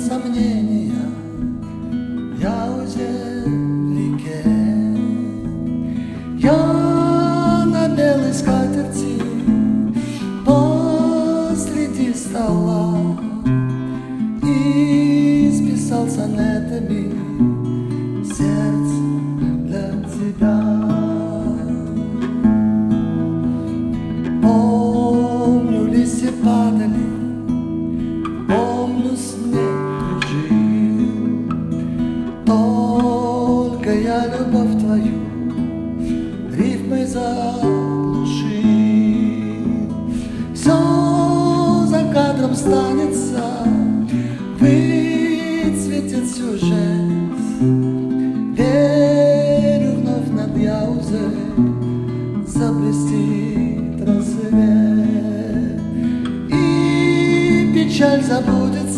сомнения, я уже в реке. Я на белой скатерти посреди стола и списал сонетами сердце для тебя. Помню, листья падали, помню, снег кружил, только я любовь твою рифмой заглушил. Все за кадром станется, выцветит сюжет. Верю, вновь над Яузой заблестит рассвет, и печаль забудет